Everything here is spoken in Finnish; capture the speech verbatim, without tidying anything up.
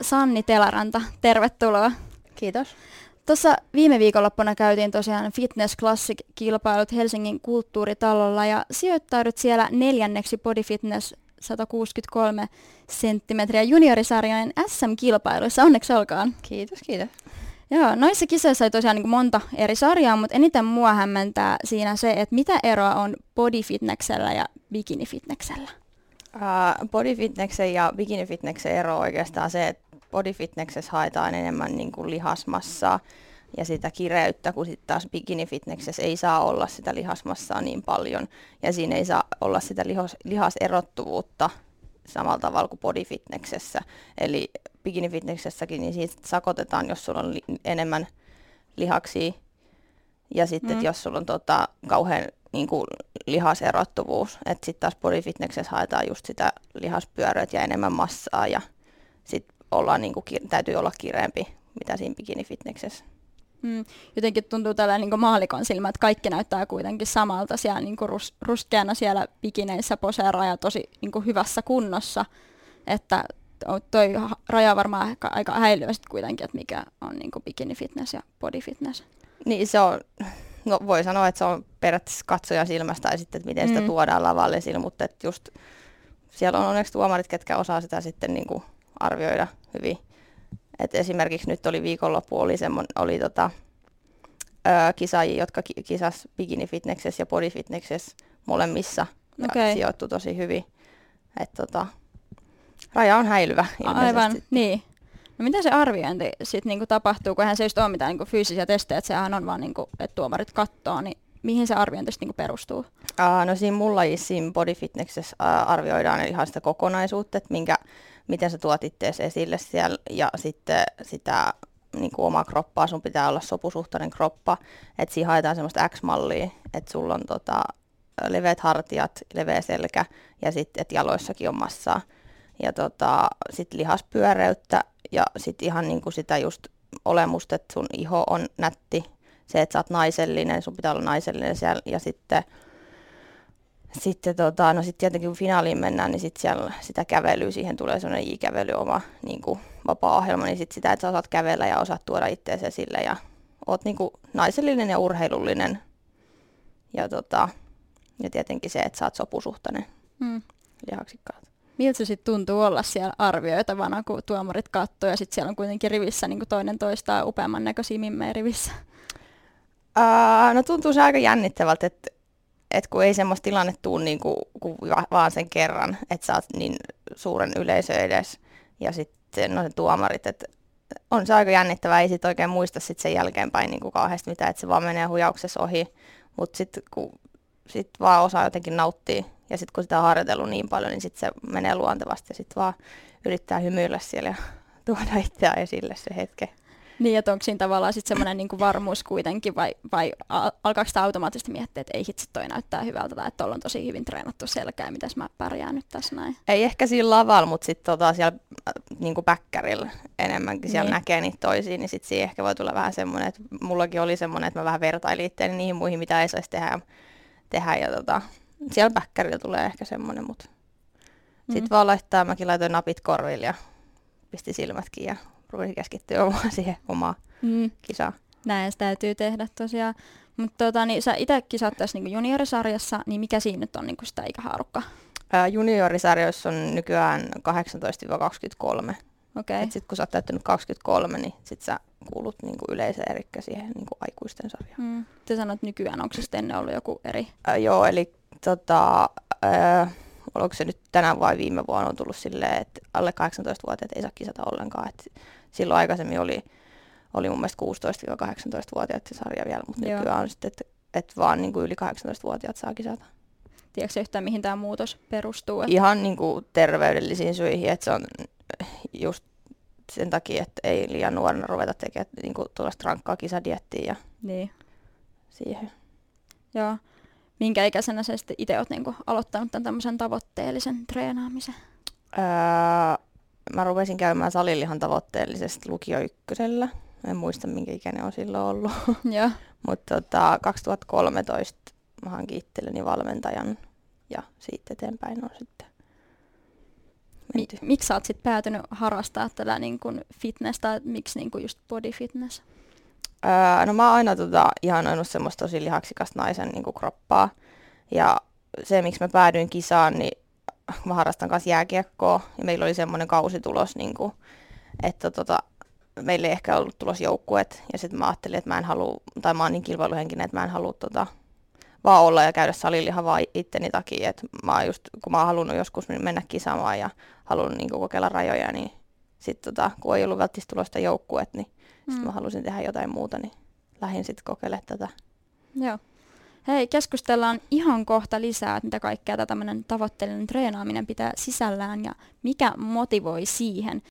Sanni Telaranta, tervetuloa. Kiitos. Tuossa viime viikonloppuna käytiin tosiaan Fitness Classic-kilpailut Helsingin kulttuuritalolla ja sijoittaudut siellä neljänneksi Body Fitness sata kuusikymmentäkolme senttimetriä juniorisarjojen S M-kilpailuissa. Onneksi olkaan. Kiitos, kiitos. Joo, noissa kisoissa oli tosiaan niin monta eri sarjaa, mutta eniten mua hämmentää siinä se, että mitä eroa on body fitnessellä ja bikini fitnessellä? Uh, body fitnessen ja bikini fitnessen ero on oikeastaan se, että body fitnessessä haetaan enemmän niin kuin lihasmassaa ja sitä kireyttä, kun sitten taas bikini fitnessessä ei saa olla sitä lihasmassaa niin paljon ja siinä ei saa olla sitä lihos, lihaserottuvuutta samalla tavalla kuin body fitnessessä. Eli bikini fitnessessäkin niin siitä sakotetaan, jos sulla on li- enemmän lihaksia ja sitten mm. jos sulla on tota, kauhean niin kuin lihaserottuvuus, että sitten taas body fitnessessä haetaan just sitä lihaspyöröt ja enemmän massaa ja sitten ollaan niin kuin, täytyy olla kireempi, mitä siinä bikini fitnessessä. Mm, jotenkin tuntuu tällä niin maalikon silmä, että kaikki näyttää kuitenkin samalta siellä niin rus, ruskeana siellä bikineissä poseeraa ja tosi niin hyvässä kunnossa, että toi raja varmaan aika, aika häilyä sitten kuitenkin, että mikä on niin bikini fitness ja body fitness. Niin se on, no voi sanoa, että se on periaatteessa katsojan silmästä tai sitten, että miten mm. sitä tuodaan lavalle esille, mutta että just siellä on onneksi tuomarit, ketkä osaa sitä sitten niin kuin arvioida hyvin. Et esimerkiksi nyt oli viikonloppu, oli, semmon, oli tota, ö, kisaajia, jotka ki- kisas bikini fitnessessä ja body fitnessessä molemmissa ja okay. sijoittu tosi hyvin. Et, tota, raja on häilyvä ilmeisesti. Aivan, niin. No mitä se arviointi sitten niinku tapahtuu, kun eihän se just ole mitään niinku fyysisiä testejä, että sehän on vaan, niinku, että tuomarit katsoo, niin mihin se arviointi sitten niinku perustuu? Uh, no siinä mulla siinä body fitnessessä uh, arvioidaan ihan sitä kokonaisuutta, että minkä, miten sä tuot ittees esille siellä ja sitten sitä niin kuin omaa kroppaa, sun pitää olla sopusuhtainen kroppa, että siinä haetaan semmoista X-mallia, että sulla on tota, leveät hartiat, leveä selkä ja sitten, että jaloissakin on massaa ja tota, sitten lihaspyöreyttä ja sitten ihan niin kuin sitä just olemusta, että sun iho on nätti, se, että sä oot naisellinen, sun pitää olla naisellinen siellä ja sitten Sitten tota, no sit tietenkin kun finaaliin mennään, niin sit siellä sitä kävelyä, siihen tulee sellainen i-kävely oma niin kuin vapaa-ohjelma, niin sit sitä, että sä osaat kävellä ja osaat tuoda itseäsi esille ja oot niin kuin naisellinen ja urheilullinen. Ja, tota, ja tietenkin se, että sä oot sopusuhtainen mm. lihaksikkaat. Miltä se sitten tuntuu olla siellä arvioitavana, kun tuomarit katsoo ja sitten siellä on kuitenkin rivissä niin kuin toinen toistaan upeamman näköisiä mimmejä rivissä? Uh, no tuntuu se aika jännittävältä, että et kun ei semmoista tilanne tule niin kuin, kuin vaan sen kerran, että sä oot niin suuren yleisö edes ja sitten no, tuomarit, että on se aika jännittävää, ei sit oikein muista sit sen jälkeenpäin niin kuin kauheasti mitään, että se vaan menee huijauksessa ohi, mutta sitten kun sit vaan osaa jotenkin nauttia ja sitten kun sitä on harjoitellut niin paljon, niin sitten se menee luontevasti ja sitten vaan yrittää hymyillä siellä ja tuoda itseään esille se hetke. Niin, että onko siinä tavallaan sitten semmoinen niinku varmuus kuitenkin, vai, vai alkaako sitä automaattisesti miettiä, että ei hitsi, toi näyttää hyvältä, tai että tuolla on tosi hyvin treenattu selkää, mitäs mä pärjään nyt tässä näin? Ei ehkä siinä lavalla, mutta sitten tota siellä niinku päkkärillä enemmänkin siellä niin näkee niitä toisia, niin sitten siihen ehkä voi tulla vähän semmoinen, että mullakin oli semmoinen, että mä vähän vertailin itseäni niihin muihin, mitä ei saisi tehdä, tehdä ja tota, siellä päkkärillä tulee ehkä semmoinen, mutta mm-hmm. sitten vaan laittaa, mäkin laitoin napit korville ja pisti silmätkin ja ruvesin keskittyä omaan siihen omaan mm. kisaan. Näin se täytyy tehdä tosiaan. Mutta tota, niin sä itse kisat tässä niinku juniorisarjassa, niin mikä siinä nyt on niinku sitä ikähaarukkaa? Ää, juniorisarjoissa on nykyään kahdeksantoista kaksikymmentäkolme. Okay. Sitten kun sä oot täyttänyt kaksikymmentäkolme, niin sit sä kuulut niinku yleiseen, eli siihen niinku aikuisten sarjaan. Mm. Te sanoit nykyään, onko se sitten ennen ollut joku eri? Ää, joo, eli tota, ää, oliko se nyt tänä vai viime vuonna on tullut silleen, että alle kahdeksantoistavuotiaat ei saa kisata ollenkaan. Et silloin aikaisemmin oli, oli mun mielestä kuusitoista kahdeksantoistavuotiaat se sarja vielä, mutta nykyään on sitten, että et vaan niin kuin yli kahdeksantoistavuotiaat saa kisata. Tiedätkö yhtään, mihin tämä muutos perustuu? Että ihan niin kuin terveydellisiin syihin, että se on just sen takia, että ei liian nuorena ruveta tekemään niin kuin tuollaista rankkaa kisadiettiä ja niin siihen. Joo. Minkä ikäisenä sä sitten itse olet niinku aloittanut tämän tämmöisen tavoitteellisen treenaamisen? Öö, mä rupesin käymään salilla tavoitteellisesti lukio ykkösellä. En muista, minkä ikäinen on silloin ollut. Mutta tota, kaksituhattakolmetoista mä hankin itselleni valmentajan ja siitä eteenpäin on sitten menty. Mi- miksi sä oot sit päätynyt harrastaa tätä niin kun fitnessä, miksi niin kun just body fitness? Öö, no mä oon aina tota, ihanoinut semmoista tosi lihaksikasta naisen niin kuin kroppaa. Ja se, miksi mä päädyin kisaan, niin mä harrastan kanssa jääkiekkoa. Ja meillä oli semmoinen kausi tulos, niin kuin, että tota, meillä ei ehkä ollut tulos joukkuet. Ja sitten mä ajattelin, että mä en halua, tai mä oon niin kilpailuhenkinen, että mä en halua tota, vaan olla ja käydä salilla ihan vaan itteni takia. Et mä oon just, kun mä oon halunnut joskus mennä kisaamaan ja halunnut niin kuin kokeilla rajoja, niin sitten tota, kun ei ollut välttämättä tulosta joukkuet, niin mm. sitten mä halusin tehdä jotain muuta, niin lähdin sitten kokeilemaan tätä. Joo. Hei, keskustellaan ihan kohta lisää, että mitä kaikkea tämä tämmöinen tavoitteellinen treenaaminen pitää sisällään ja mikä motivoi siihen.